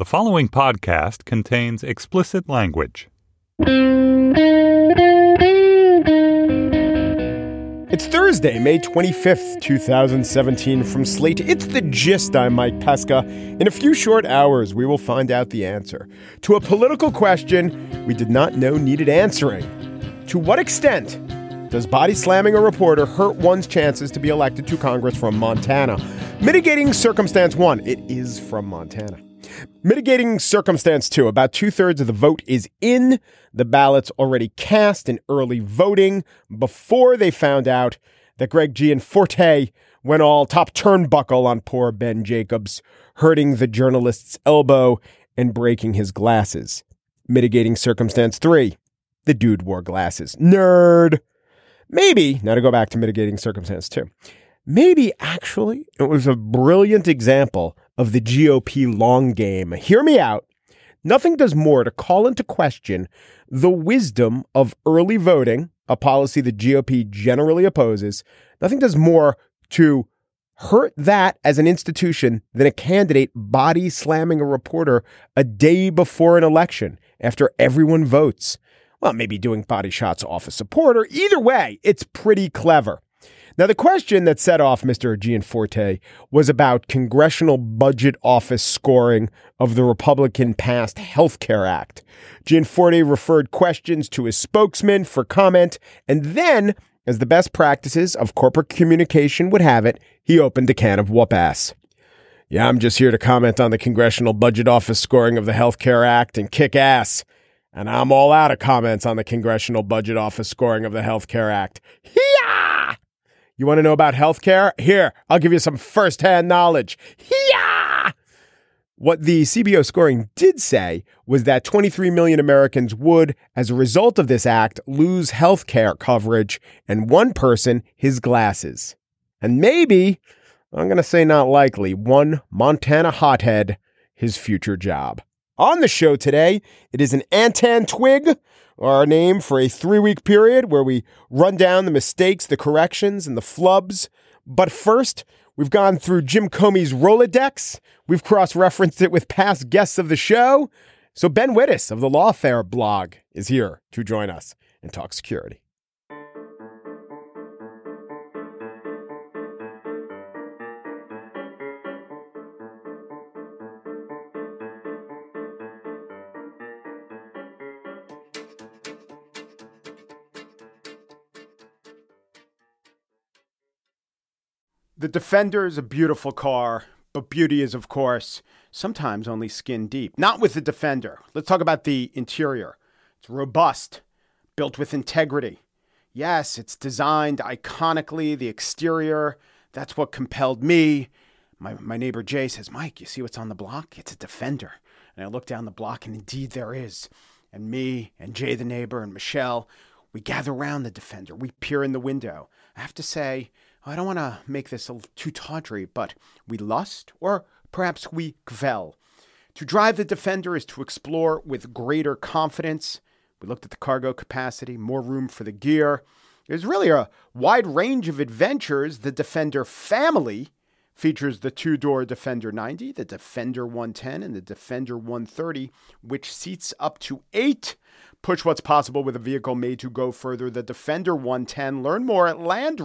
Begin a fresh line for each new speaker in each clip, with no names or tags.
The following podcast contains explicit language.
It's Thursday, May 25th, 2017. From Slate, it's The Gist. I'm Mike Pesca. In a few short hours, we will find out the answer to a political question we did not know needed answering. To what extent does body slamming a reporter hurt one's chances to be elected to Congress from Montana? Mitigating circumstance 1, it is from Montana. Mitigating circumstance 2, about 2/3 of the vote is in. The ballots already cast in early voting before they found out that Greg Gianforte went all top turnbuckle on poor Ben Jacobs, hurting the journalist's elbow and breaking his glasses. Mitigating circumstance 3, the dude wore glasses. Nerd. Maybe, now to go back to mitigating circumstance 2, maybe actually it was a brilliant example of the GOP long game. Hear me out. Nothing does more to call into question the wisdom of early voting, a policy the GOP generally opposes. Nothing does more to hurt that as an institution than a candidate body slamming a reporter a day before an election after everyone votes. Well, maybe doing body shots off a supporter. Either way, it's pretty clever. Now, the question that set off Mr. Gianforte was about Congressional Budget Office scoring of the Republican-passed Health Care Act. Gianforte referred questions to his spokesman for comment, and then, as the best practices of corporate communication would have it, he opened a can of whoop-ass. Yeah, I'm just here to comment on the Congressional Budget Office scoring of the Health Care Act and kick ass. And I'm all out of comments on the Congressional Budget Office scoring of the Health Care Act. Hee-yah! You want to know about healthcare? Here, I'll give you some firsthand knowledge. Hee-yah! What the CBO scoring did say was that 23 million Americans would, as a result of this act, lose health care coverage, and one person his glasses. And maybe, I'm going to say not likely, one Montana hothead his future job. On the show today, it is an Antan Twig, our name for a 3-week period where we run down the mistakes, the corrections, and the flubs. But first, we've gone through Jim Comey's Rolodex. We've cross-referenced it with past guests of the show. So Ben Wittes of the Lawfare blog is here to join us and talk security. The Defender is a beautiful car, but beauty is, of course, sometimes only skin deep. Not with the Defender. Let's talk about the interior. It's robust, built with integrity. Yes, it's designed iconically. The exterior, that's what compelled me. My neighbor Jay says, Mike, you see what's on the block? It's a Defender. And I look down the block, and indeed there is. And me and Jay the neighbor and Michelle, we gather around the Defender. We peer in the window. I have to say, I don't want to make this too tawdry, but we lust, or perhaps we kvel. To drive the Defender is to explore with greater confidence. We looked at the cargo capacity, more room for the gear. There's really a wide range of adventures. The Defender family features the 2-door Defender 90, the Defender 110, and the Defender 130, which seats up to 8. Push what's possible with a vehicle made to go further. The Defender 110. Learn more at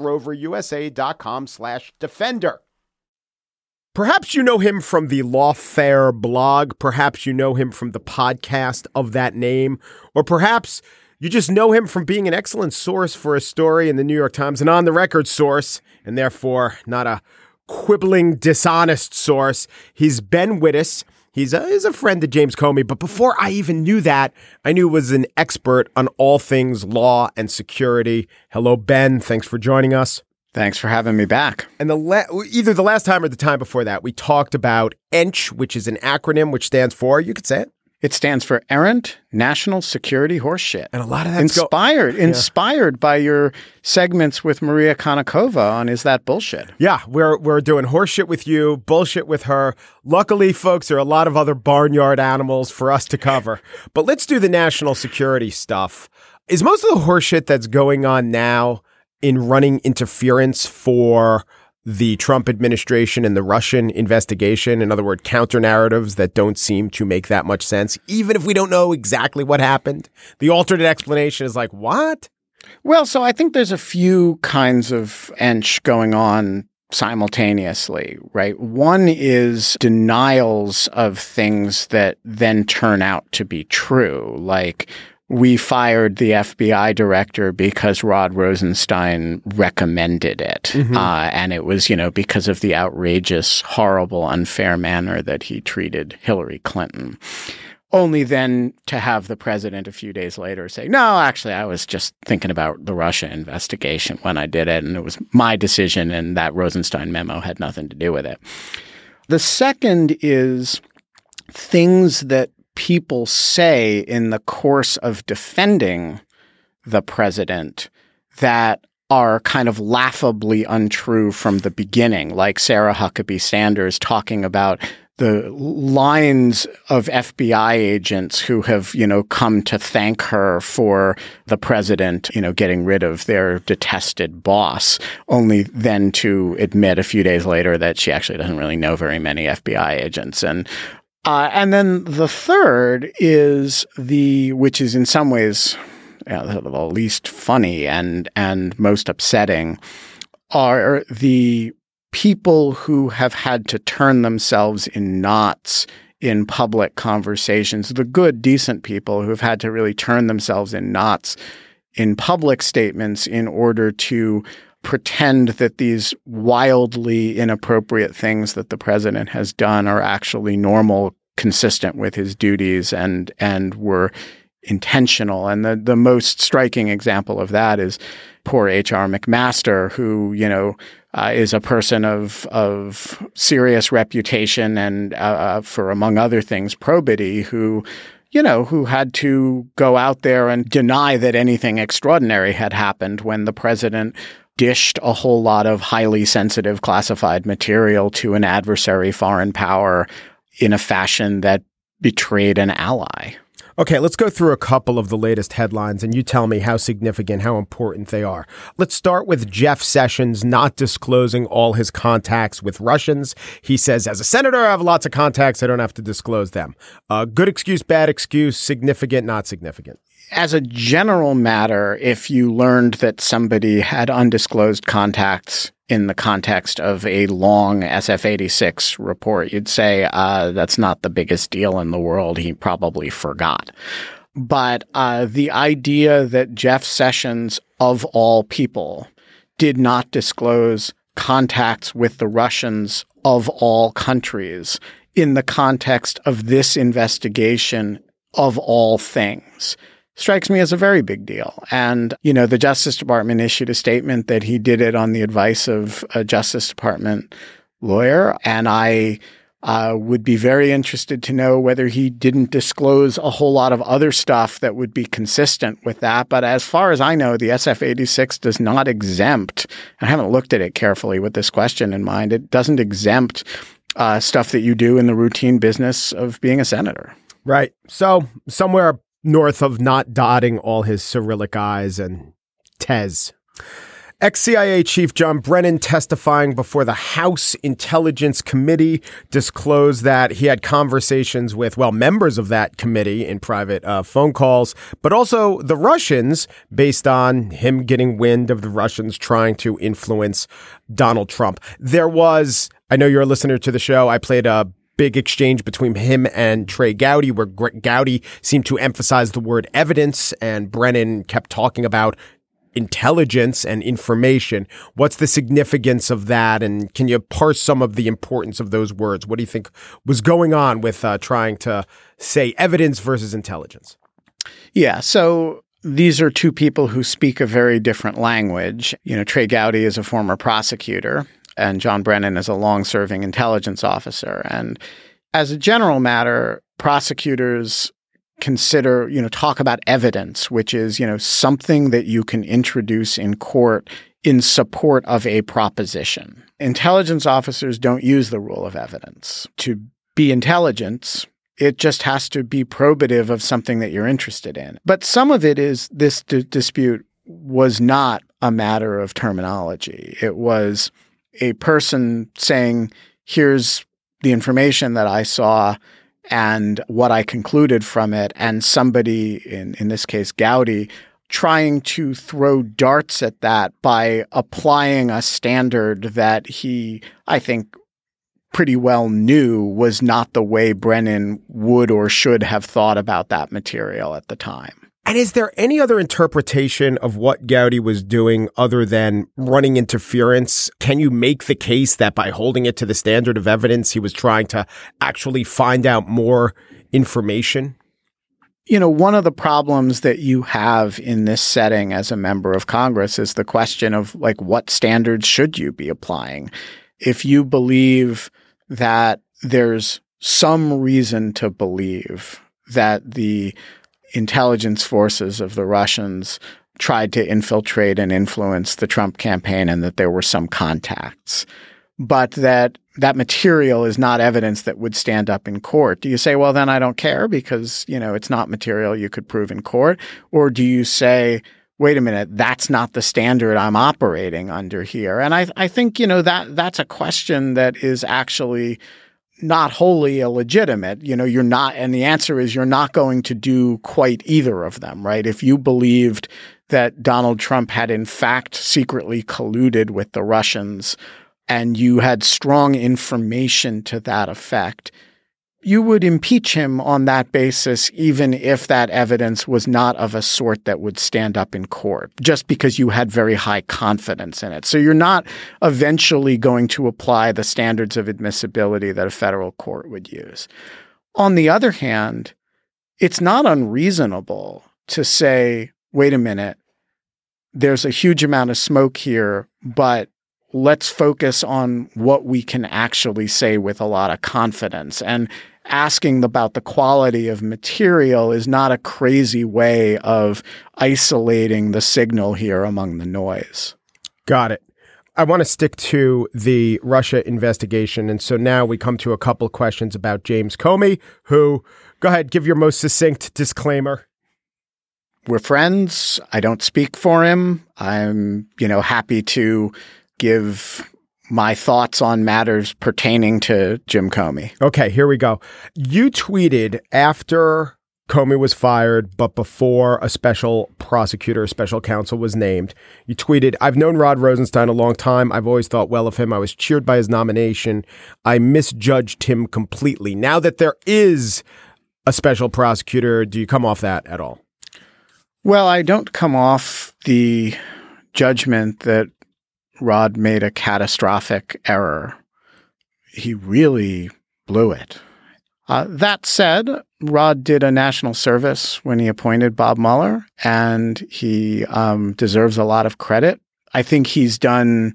LandRoverUSA.com/Defender. Perhaps you know him from the Lawfare blog. Perhaps you know him from the podcast of that name. Or perhaps you just know him from being an excellent source for a story in the New York Times, an on-the-record source, and therefore not a quibbling, dishonest source. He's Ben Wittes. He's a friend of James Comey, but before I even knew that, I knew he was an expert on all things law and security. Hello, Ben. Thanks for joining us.
Thanks for having me back.
And either the last time or the time before that, we talked about ENCH, which is an acronym which stands for, you could say it.
It stands for Errant National Security Horseshit.
And a lot of that's
inspired by your segments with Maria Konnikova on Is That Bullshit?
Yeah, we're doing horseshit with you, bullshit with her. Luckily, folks, there are a lot of other barnyard animals for us to cover. But let's do the national security stuff. Is most of the horseshit that's going on now in running interference for the Trump administration and the Russian investigation? In other words, counter narratives that don't seem to make that much sense, even if we don't know exactly what happened. The alternate explanation is like, what?
Well, so I think there's a few kinds of ench going on simultaneously, right? One is denials of things that then turn out to be true, like we fired the FBI director because Rod Rosenstein recommended it. And it was, because of the outrageous, horrible, unfair manner that he treated Hillary Clinton. Only then to have the president a few days later say, no, actually, I was just thinking about the Russia investigation when I did it, and it was my decision, and that Rosenstein memo had nothing to do with it. The second is things that people say in the course of defending the president that are kind of laughably untrue from the beginning, like Sarah Huckabee Sanders talking about the lines of FBI agents who have, come to thank her for the president, getting rid of their detested boss, only then to admit a few days later that she actually doesn't really know very many FBI agents. And then the third is which is in some ways the least funny and most upsetting, are the people who have had to turn themselves in knots in public conversations, the good, decent people who have had to really turn themselves in knots in public statements in order to pretend that these wildly inappropriate things that the president has done are actually normal, consistent with his duties, and were intentional. And the most striking example of that is poor H.R. McMaster, who, is a person of serious reputation and for, among other things, probity, who had to go out there and deny that anything extraordinary had happened when the president dished a whole lot of highly sensitive classified material to an adversary foreign power in a fashion that betrayed an ally.
Okay, let's go through a couple of the latest headlines, and you tell me how significant, how important they are. Let's start with Jeff Sessions not disclosing all his contacts with Russians. He says, as a senator, I have lots of contacts. I don't have to disclose them. Good excuse, bad excuse, significant, not significant.
As a general matter, if you learned that somebody had undisclosed contacts in the context of a long SF-86 report, you'd say that's not the biggest deal in the world. He probably forgot. But the idea that Jeff Sessions, of all people, did not disclose contacts with the Russians of all countries in the context of this investigation of all things strikes me as a very big deal. And, the Justice Department issued a statement that he did it on the advice of a Justice Department lawyer. And I would be very interested to know whether he didn't disclose a whole lot of other stuff that would be consistent with that. But as far as I know, the SF-86 does not exempt, I haven't looked at it carefully with this question in mind, it doesn't exempt stuff that you do in the routine business of being a senator.
Right. So somewhere north of not dotting all his Cyrillic I's and T's. Ex-CIA Chief John Brennan, testifying before the House Intelligence Committee, disclosed that he had conversations with, members of that committee in private phone calls, but also the Russians, based on him getting wind of the Russians trying to influence Donald Trump. There was, I know you're a listener to the show, I played a big exchange between him and Trey Gowdy, where Gowdy seemed to emphasize the word evidence, and Brennan kept talking about intelligence and information. What's the significance of that? And can you parse some of the importance of those words? What do you think was going on with trying to say evidence versus intelligence?
Yeah, so these are two people who speak a very different language. Trey Gowdy is a former prosecutor, and John Brennan is a long-serving intelligence officer. And as a general matter, prosecutors consider, talk about evidence, which is, something that you can introduce in court in support of a proposition. Intelligence officers don't use the rule of evidence. To be intelligence, it just has to be probative of something that you're interested in. But some of it is this dispute was not a matter of terminology. It was a person saying, here's the information that I saw and what I concluded from it, and somebody, in this case Gowdy, trying to throw darts at that by applying a standard that he, I think, pretty well knew was not the way Brennan would or should have thought about that material at the time.
And is there any other interpretation of what Gowdy was doing other than running interference? Can you make the case that by holding it to the standard of evidence, he was trying to actually find out more information?
You know, one of the problems that you have in this setting as a member of Congress is the question of, like, what standards should you be applying? If you believe that there's some reason to believe that the intelligence forces of the Russians tried to infiltrate and influence the Trump campaign and that there were some contacts, but that material is not evidence that would stand up in court. Do you say, well, then I don't care because, you know, it's not material you could prove in court? Or do you say, wait a minute, that's not the standard I'm operating under here? And I think, you know, that's a question that is actually not wholly illegitimate. You know, you're not, and the answer is you're not going to do quite either of them, right? If you believed that Donald Trump had in fact secretly colluded with the Russians and you had strong information to that effect, you would impeach him on that basis, even if that evidence was not of a sort that would stand up in court, just because you had very high confidence in it. So you're not eventually going to apply the standards of admissibility that a federal court would use. On the other hand, it's not unreasonable to say, wait a minute, there's a huge amount of smoke here, but let's focus on what we can actually say with a lot of confidence. And asking about the quality of material is not a crazy way of isolating the signal here among the noise.
Got it. I want to stick to the Russia investigation. And so now we come to a couple of questions about James Comey, who, go ahead, give your most succinct disclaimer.
We're friends. I don't speak for him. I'm, happy to give my thoughts on matters pertaining to Jim Comey.
Okay, here we go. You tweeted after Comey was fired, but before a special prosecutor, a special counsel was named. You tweeted, I've known Rod Rosenstein a long time. I've always thought well of him. I was cheered by his nomination. I misjudged him completely. Now that there is a special prosecutor, do you come off that at all?
Well, I don't come off the judgment that Rod made a catastrophic error. He really blew it. That said, Rod did a national service when he appointed Bob Mueller, and he deserves a lot of credit. I think he's done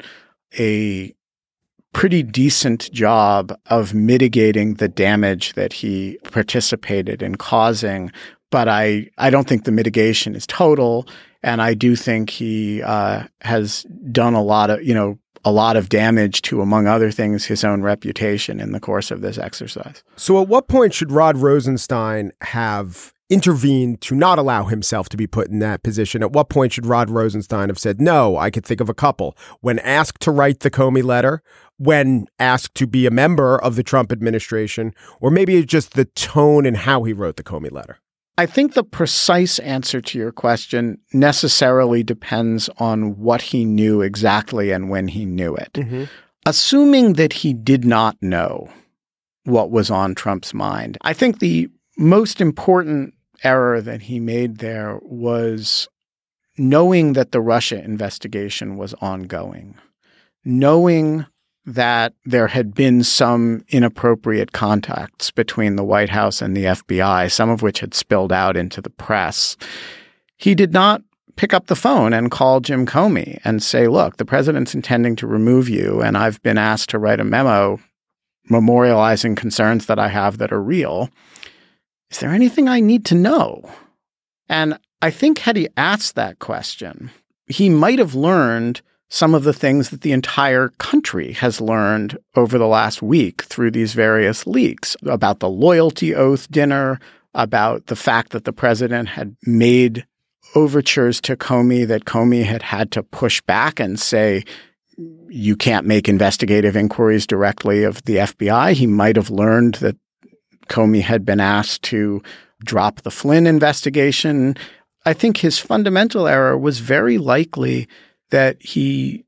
a pretty decent job of mitigating the damage that he participated in causing, but I don't think the mitigation is total. And I do think he has done a lot of damage to, among other things, his own reputation in the course of this exercise.
So at what point should Rod Rosenstein have intervened to not allow himself to be put in that position? At what point should Rod Rosenstein have said, no, I could think of a couple? When asked to write the Comey letter, when asked to be a member of the Trump administration, or maybe it's just the tone and how he wrote the Comey letter?
I think the precise answer to your question necessarily depends on what he knew exactly and when he knew it. Mm-hmm. Assuming that he did not know what was on Trump's mind, I think the most important error that he made there was knowing that the Russia investigation was ongoing, knowing that there had been some inappropriate contacts between the White House and the FBI, some of which had spilled out into the press. He did not pick up the phone and call Jim Comey and say, look, the president's intending to remove you, and I've been asked to write a memo memorializing concerns that I have that are real. Is there anything I need to know? And I think had he asked that question, he might have learned some of the things that the entire country has learned over the last week through these various leaks about the loyalty oath dinner, about the fact that the president had made overtures to Comey that Comey had to push back and say, you can't make investigative inquiries directly of the FBI. He might have learned that Comey had been asked to drop the Flynn investigation. I think his fundamental error was very likely that he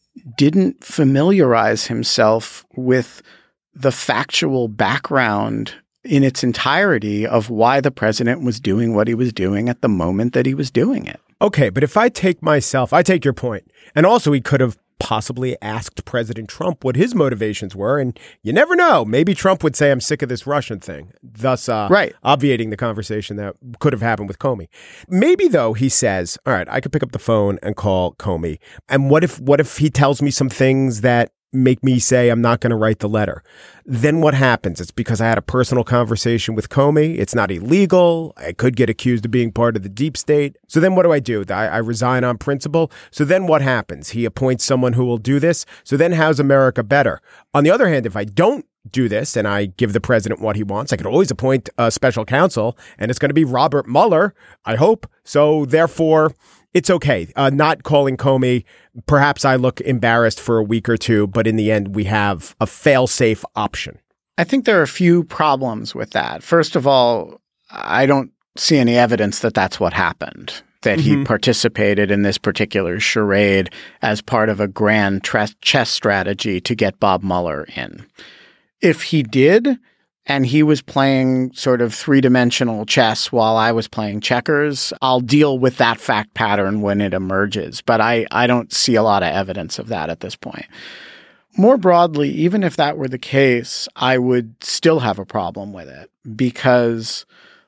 didn't familiarize himself with the factual background in its entirety of why the president was doing what he was doing at the moment that he was doing it.
Okay, but if I take your point. And also he could have possibly asked President Trump what his motivations were. And you never know. Maybe Trump would say, I'm sick of this Russian thing, thus obviating the conversation that could have happened with Comey. Maybe, though, he says, all right, I could pick up the phone and call Comey. And what if he tells me some things that make me say I'm not going to write the letter? Then what happens? It's because I had a personal conversation with Comey. It's not illegal. I could get accused of being part of the deep state. So then what do? I resign on principle. So then what happens? He appoints someone who will do this. So then how's America better? On the other hand, if I don't do this and I give the president what he wants, I could always appoint a special counsel, and it's going to be Robert Mueller, I hope. So therefore, it's okay. Not calling Comey. Perhaps I look embarrassed for a week or two, but in the end, we have a fail-safe option.
I think there are a few problems with that. First of all, I don't see any evidence that that's what happened, that he participated in this particular charade as part of a grand chess strategy to get Bob Mueller in. If he did, and he was playing sort of three-dimensional chess while I was playing checkers, I'll deal with that fact pattern when it emerges. But I don't see a lot of evidence of that at this point. More broadly, even if that were the case, I would still have a problem with it, because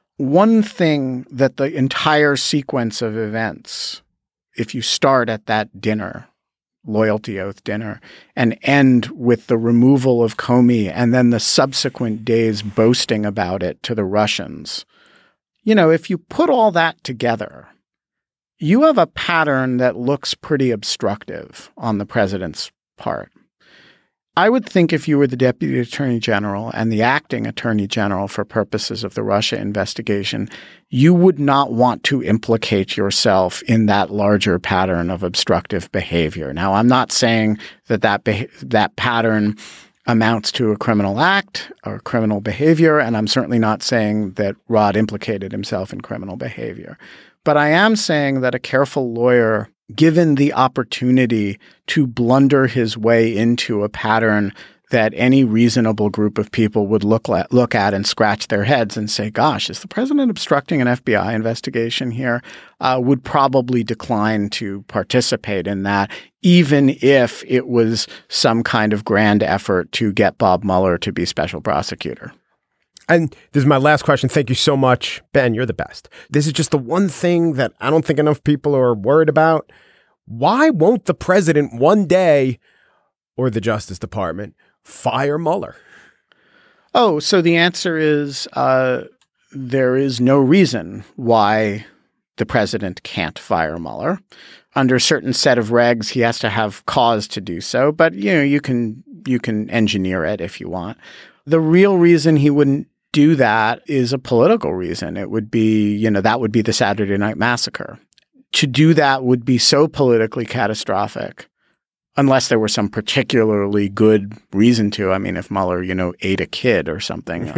one thing that the entire sequence of events, if you start at that dinner, loyalty oath dinner, and end with the removal of Comey and then the subsequent days boasting about it to the Russians, if you put all that together, you have a pattern that looks pretty obstructive on the president's part. I would think if you were the Deputy Attorney General and the acting Attorney General for purposes of the Russia investigation, you would not want to implicate yourself in that larger pattern of obstructive behavior. Now, I'm not saying that pattern amounts to a criminal act or criminal behavior, and I'm certainly not saying that Rod implicated himself in criminal behavior. But I am saying that a careful lawyer, given the opportunity to blunder his way into a pattern that any reasonable group of people would look at and scratch their heads and say, gosh, is the president obstructing an FBI investigation here? Would probably decline to participate in that, even if it was some kind of grand effort to get Bob Mueller to be special prosecutor.
And this is my last question. Thank you so much, Ben. You're the best. This is just the one thing that I don't think enough people are worried about. Why won't the president one day, or the Justice Department, fire Mueller?
Oh, so the answer is there is no reason why the president can't fire Mueller. Under a certain set of regs, he has to have cause to do so. But you can engineer it if you want. The real reason he wouldn't do that is a political reason. It would be, that would be the Saturday Night Massacre. To do that would be so politically catastrophic, unless there was some particularly good reason to. I mean, if Mueller, ate a kid or something.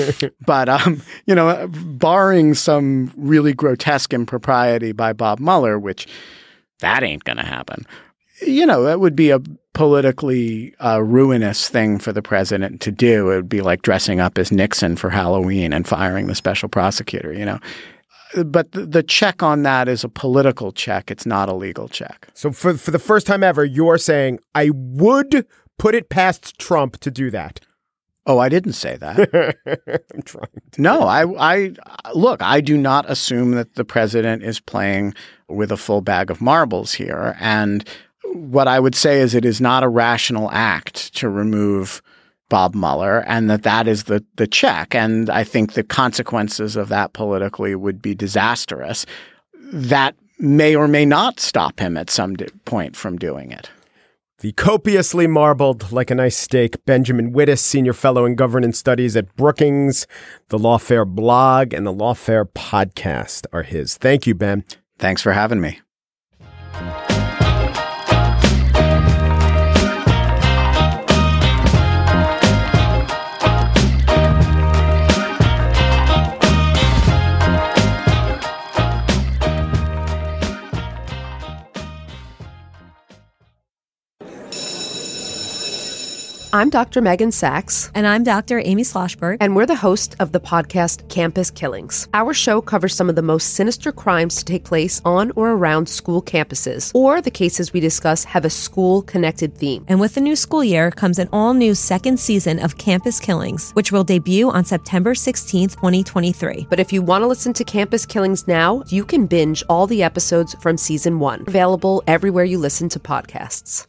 But barring some really grotesque impropriety by Bob Mueller, which that ain't going to happen. That would be a politically ruinous thing for the president to do. It would be like dressing up as Nixon for Halloween and firing the special prosecutor, But the check on that is a political check. It's not a legal check.
So for the first time ever, you're saying, I would put it past Trump to do that.
Oh, I didn't say that.
I'm trying to.
No, I do not assume that the president is playing with a full bag of marbles here. And what I would say is it is not a rational act to remove Bob Mueller, and that is the check. And I think the consequences of that politically would be disastrous. That may or may not stop him at some point from doing it.
The copiously marbled, like a nice steak, Benjamin Wittes, Senior Fellow in Governance Studies at Brookings. The Lawfare blog and the Lawfare podcast are his. Thank you, Ben.
Thanks for having me.
I'm Dr. Megan Sachs.
And I'm Dr. Amy Schlossberg.
And we're the host of the podcast Campus Killings. Our show covers some of the most sinister crimes to take place on or around school campuses, or the cases we discuss have a school-connected theme.
And with the new school year comes an all-new second season of Campus Killings, which will debut on September 16th, 2023.
But if you want to listen to Campus Killings now, you can binge all the episodes from Season 1, available everywhere you listen to podcasts.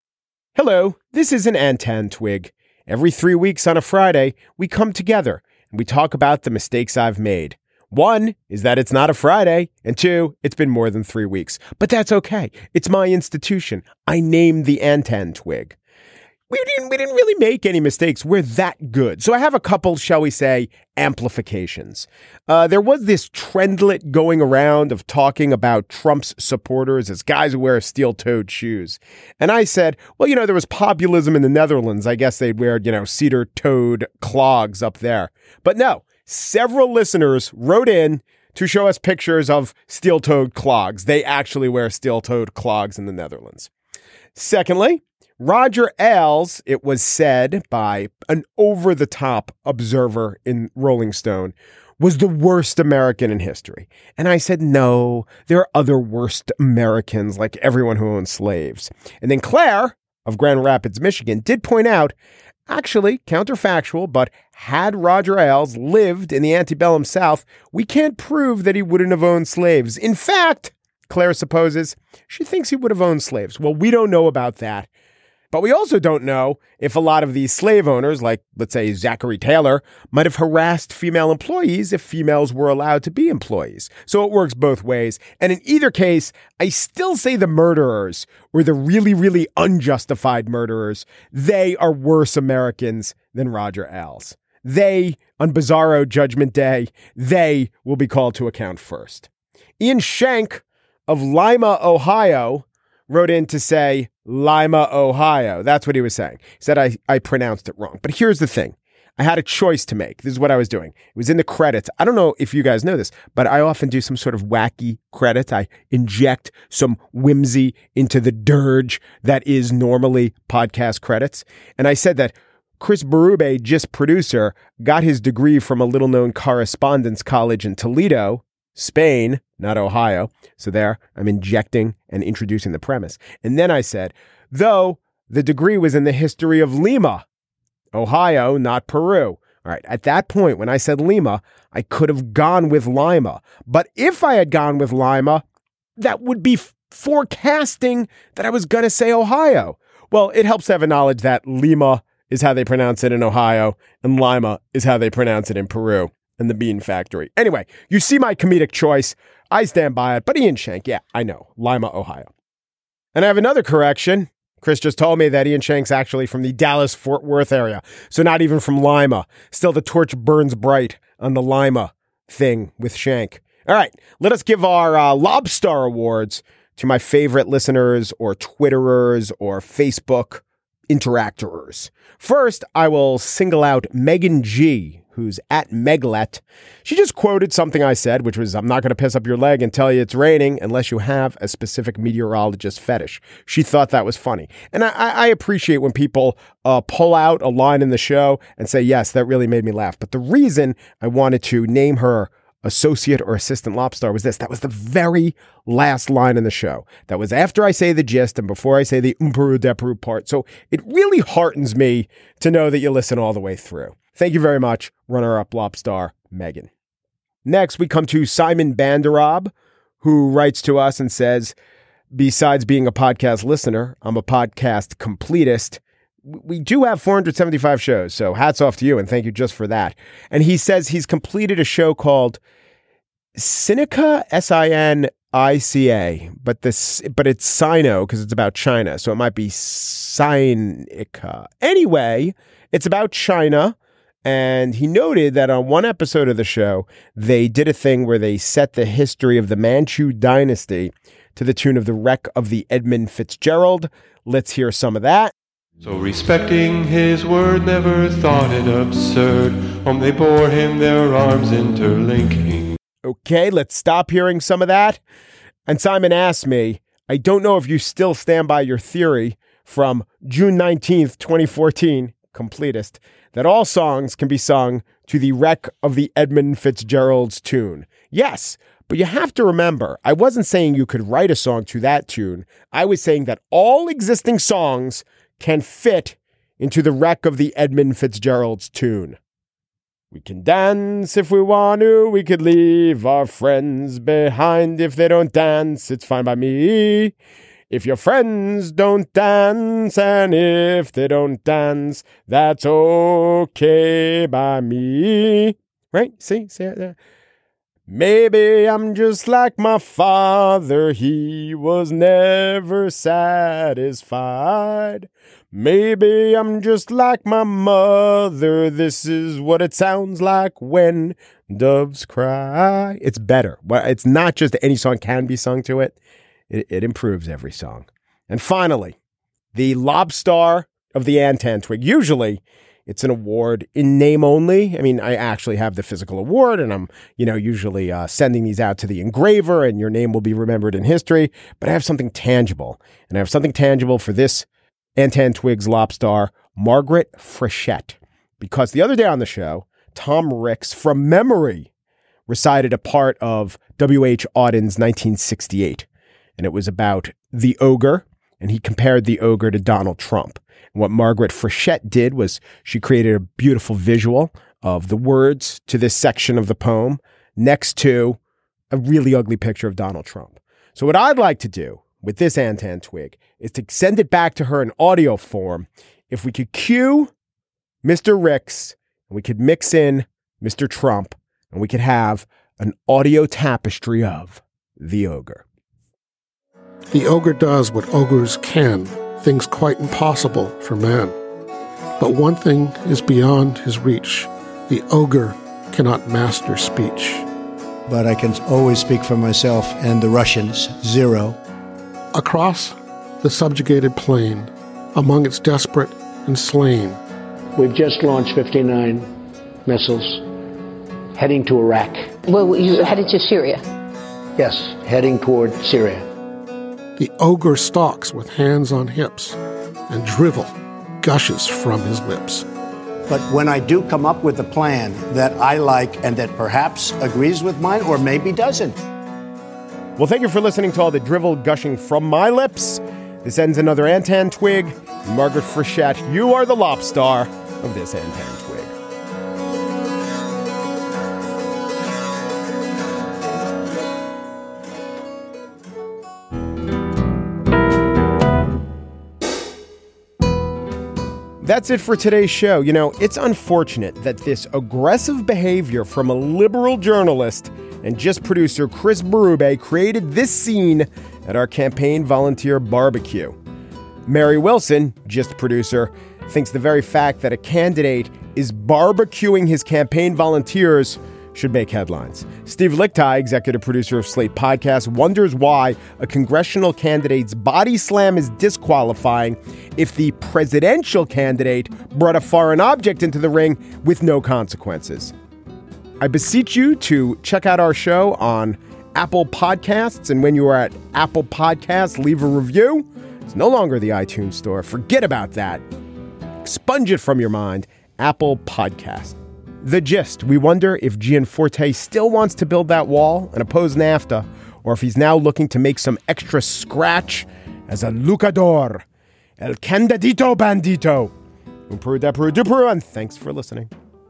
Hello, this is an Antan Twig. Every 3 weeks on a Friday, we come together and we talk about the mistakes I've made. One is that it's not a Friday, and two, it's been more than 3 weeks. But that's okay. It's my institution. I named the Antan Twig. We didn't really make any mistakes. We're that good. So I have a couple, shall we say, amplifications. There was this trendlet going around of talking about Trump's supporters as guys who wear steel-toed shoes. And I said, well, there was populism in the Netherlands. I guess they'd wear, cedar-toed clogs up there. But no, several listeners wrote in to show us pictures of steel-toed clogs. They actually wear steel-toed clogs in the Netherlands. Secondly, Roger Ailes, it was said by an over-the-top observer in Rolling Stone, was the worst American in history. And I said, no, there are other worst Americans like everyone who owns slaves. And then Claire of Grand Rapids, Michigan, did point out, actually, counterfactual, but had Roger Ailes lived in the antebellum South, we can't prove that he wouldn't have owned slaves. In fact, Claire supposes she thinks he would have owned slaves. Well, we don't know about that. But we also don't know if a lot of these slave owners, like, let's say, Zachary Taylor, might have harassed female employees if females were allowed to be employees. So it works both ways. And in either case, I still say the murderers, or the really, really unjustified murderers, they are worse Americans than Roger Ailes. They, on Bizarro Judgment Day, they will be called to account first. Ian Shank of Lima, Ohio, wrote in to say Lima, Ohio. That's what he was saying. He said I pronounced it wrong. But here's the thing. I had a choice to make. This is what I was doing. It was in the credits. I don't know if you guys know this, but I often do some sort of wacky credits. I inject some whimsy into the dirge that is normally podcast credits. And I said that Chris Berube, just producer, got his degree from a little-known correspondence college in Toledo, Spain, not Ohio. So there, I'm injecting and introducing the premise. And then I said, though the degree was in the history of Lima, Ohio, not Peru. All right. At that point, when I said Lima, I could have gone with Lima. But if I had gone with Lima, that would be forecasting that I was going to say Ohio. Well, it helps to have a knowledge that Lima is how they pronounce it in Ohio and Lima is how they pronounce it in Peru. And the Bean Factory. Anyway, you see my comedic choice. I stand by it. But Ian Shank, yeah, I know. Lima, Ohio. And I have another correction. Chris just told me that Ian Shank's actually from the Dallas-Fort Worth area. So not even from Lima. Still, the torch burns bright on the Lima thing with Shank. All right, let us give our Lobstar Awards to my favorite listeners or Twitterers or Facebook interactors. First, I will single out Megan G., who's at Meglet. She just quoted something I said, which was, I'm not going to piss up your leg and tell you it's raining unless you have a specific meteorologist fetish. She thought that was funny. And I appreciate when people pull out a line in the show and say, yes, that really made me laugh. But the reason I wanted to name her associate or assistant Lobstar was this. That was the very last line in the show. That was after I say the gist and before I say the Umperu Deperu part. So it really heartens me to know that you listen all the way through. Thank you very much, runner-up Lobstar Megan. Next, we come to Simon Banderob, who writes to us and says, besides being a podcast listener, I'm a podcast completist. We do have 475 shows, so hats off to you, and thank you just for that. And he says he's completed a show called Sinica, S-I-N-I-C-A, but it's Sino because it's about China, so it might be Sinica. Anyway, it's about China. And he noted that on one episode of the show, they did a thing where they set the history of the Manchu dynasty to the tune of the wreck of the Edmund Fitzgerald. Let's hear some of that.
So respecting his word, never thought it absurd. They bore him, their arms interlinking.
Okay, let's stop hearing some of that. And Simon asked me, I don't know if you still stand by your theory, from June 19th, 2014, completist, that all songs can be sung to the wreck of the Edmund Fitzgerald's tune. Yes, but you have to remember, I wasn't saying you could write a song to that tune. I was saying that all existing songs can fit into the wreck of the Edmund Fitzgerald's tune. We can dance if we want to. We could leave our friends behind. If they don't dance, it's fine by me. If your friends don't dance, and if they don't dance, that's okay by me. Right? See it there? Maybe I'm just like my father. He was never satisfied. Maybe I'm just like my mother. This is what it sounds like when doves cry. It's better. It's not just any song can be sung to it. It improves every song. And finally, the Lobstar of the Antan Twig. Usually, it's an award in name only. I mean, I actually have the physical award, and I'm, usually sending these out to the engraver, and your name will be remembered in history. But I have something tangible, and I have something tangible for this Antan Twig's Lobstar, Margaret Frechette. Because the other day on the show, Tom Ricks, from memory, recited a part of W.H. Auden's 1968. And it was about the ogre, and he compared the ogre to Donald Trump. And what Margaret Frechette did was she created a beautiful visual of the words to this section of the poem next to a really ugly picture of Donald Trump. So what I'd like to do with this Antan Twig is to send it back to her in audio form. If we could cue Mr. Ricks, and we could mix in Mr. Trump, and we could have an audio tapestry of the ogre.
The ogre does what ogres can, things quite impossible for man. But one thing is beyond his reach. The ogre cannot master speech.
But I can always speak for myself and the Russians, zero.
Across the subjugated plain, among its desperate and slain.
We've just launched 59 missiles, heading to Iraq.
Well, you headed to Syria?
Yes, heading toward Syria.
The ogre stalks with hands on hips, and drivel gushes from his lips.
But when I do come up with a plan that I like and that perhaps agrees with mine or maybe doesn't.
Well, thank you for listening to all the drivel gushing from my lips. This ends another Antan Twig. Margaret Frechette, you are the Lobstar of this Antan Twig. That's it for today's show. It's unfortunate that this aggressive behavior from a liberal journalist and GIST producer Chris Berube created this scene at our campaign volunteer barbecue. Mary Wilson, GIST producer, thinks the very fact that a candidate is barbecuing his campaign volunteers should make headlines. Steve Lichtai, executive producer of Slate Podcast, wonders why a congressional candidate's body slam is disqualifying if the presidential candidate brought a foreign object into the ring with no consequences. I beseech you to check out our show on Apple Podcasts, and when you are at Apple Podcasts, leave a review. It's no longer the iTunes store. Forget about that. Expunge it from your mind. Apple Podcast. The Gist. We wonder if Gianforte still wants to build that wall and oppose NAFTA, or if he's now looking to make some extra scratch as a lucador. El Candidito Bandito. Peru da Peru du Peru, and thanks for listening.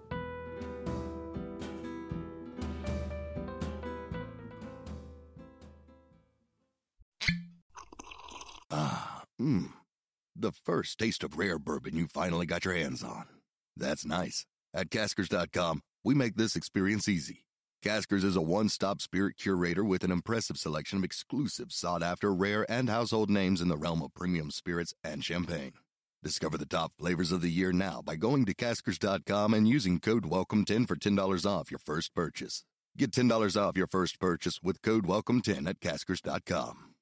The first taste of rare bourbon you finally got your hands on. That's nice. At Caskers.com, we make this experience easy. Caskers is a one-stop spirit curator with an impressive selection of exclusive, sought-after, rare, and household names in the realm of premium spirits and champagne. Discover the top flavors of the year now by going to Caskers.com and using code WELCOME10 for $10 off your first purchase. Get $10 off your first purchase with code WELCOME10 at Caskers.com.